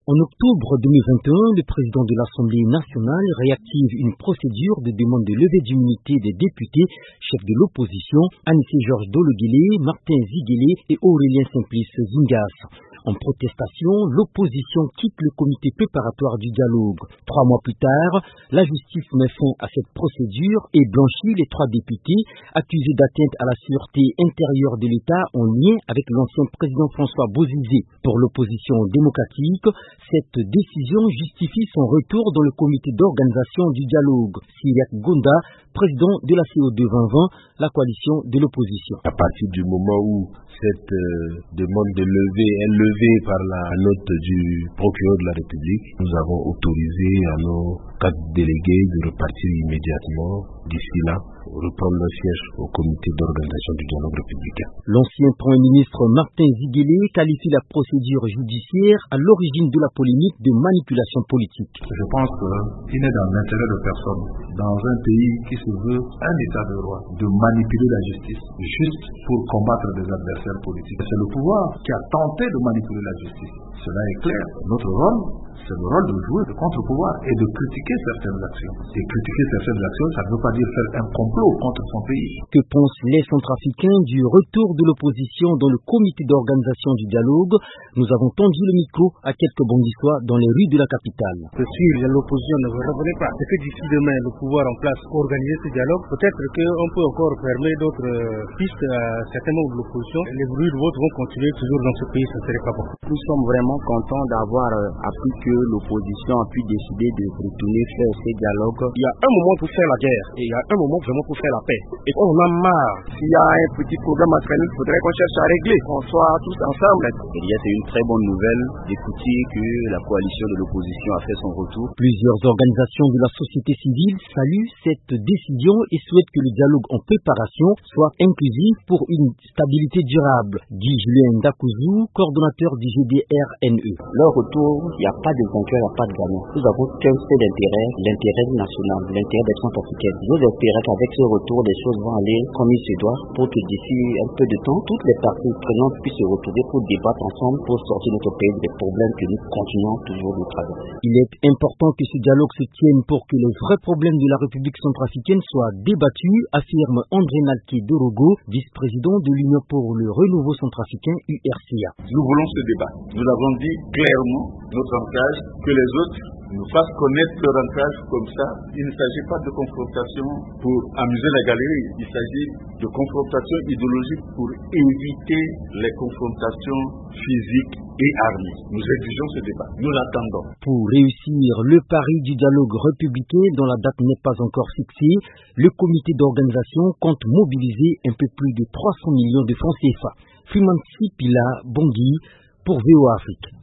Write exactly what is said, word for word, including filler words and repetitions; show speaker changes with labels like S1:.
S1: En octobre deux mille vingt et un, le président de l'Assemblée nationale réactive une procédure de demande de levée d'immunité des députés, chefs de l'opposition, Anissé-Georges Dologuélé, Martin Ziguélé et Aurélien Simplice Zingas. En protestation, l'opposition quitte le comité préparatoire du dialogue. Trois mois plus tard, la justice met fin à cette procédure et blanchit les trois députés accusés d'atteinte à la sûreté intérieure de l'État en lien avec l'ancien président François Bozizé. Pour l'opposition démocratique, cette décision justifie son retour dans le comité d'organisation du dialogue. Cyriaque Gonda, président de la C O deux vingt vingt, la coalition de l'opposition.
S2: À partir du moment où cette euh, demande de levée est levée par la note du procureur de la République, nous avons autorisé à nos quatre délégués de repartir immédiatement d'ici là, reprendre leur siège au comité d'organisation du dialogue républicain.
S1: L'ancien Premier ministre Martin Ziguélé qualifie la procédure judiciaire à l'origine de la polémique de manipulation politique.
S3: Je pense qu'il n'est dans l'intérêt de personne, dans un pays qui se veut un état de droit, de manipuler la justice juste pour combattre des adversaires politiques. C'est le pouvoir qui a tenté de manipuler la justice. Cela est clair. Notre rôle, c'est le rôle de jouer le contre-pouvoir et de critiquer certaines actions. Et critiquer certaines actions, ça ne veut pas dire faire un complot contre son pays.
S1: Que pensent les Centrafricains du retour de l'opposition dans le comité d'organisation du dialogue? Nous avons tendu le micro à quelques bondissois dans les rues de la capitale.
S4: Si l'opposition ne revenait pas, c'est que d'ici demain, le pouvoir en place organiser ce dialogue, peut-être qu'on peut encore fermer d'autres pistes à certains membres de l'opposition. Les bruits de vote vont continuer toujours dans ce pays, ça ne serait pas bon.
S5: Nous sommes vraiment contents d'avoir appris que l'opposition a pu décider de retourner faire ces dialogues.
S6: Il y a un moment pour faire la guerre et il y a un moment vraiment pour faire la paix. Et on a marre. S'il y a un petit problème à traîner, il faudrait qu'on cherche à régler, qu'on soit tous ensemble.
S5: Et hier, c'est une très bonne nouvelle d'écouter que la coalition de l'opposition a fait son retour.
S1: Plusieurs organisations de la société civile saluent cette décision et souhaitent que le dialogue en préparation soit inclusif pour une stabilité durable, dit Julien Dakouzou, coordonnateur du G D R N E.
S5: Leur retour, il n'y a pas de vainqueur, il n'y a pas de gagnant. Nous avons qu'un seul intérêt, l'intérêt national, l'intérêt des Centrafricains. Nous espérons qu'avec ce retour, les choses vont aller comme il se doit pour que d'ici un peu de temps, toutes les parties prenantes puissent se retrouver pour débattre ensemble, pour sortir notre pays des problèmes que nous continuons toujours de traverser.
S1: Il est important que ce dialogue se tienne pour que les vrais problèmes de la République centrafricaine soient débattus, affirme André Nalké Dorogo, vice-président de l'Union pour le renouveau centrafricain U R C A.
S7: Nous voulons ce débat. Nous avons dit clairement notre ancrage, que les autres nous fassent connaître leur ancrage comme ça. Il ne s'agit pas de confrontation pour amuser la galerie, il s'agit de confrontation idéologique pour éviter les confrontations physiques et armées. Nous exigeons ce débat, nous l'attendons.
S1: Pour réussir le pari du dialogue républicain dont la date n'est pas encore fixée, le comité d'organisation compte mobiliser un peu plus de trois cents millions de francs C F A. Freeman Sipila Bongui pour V O A Afrique.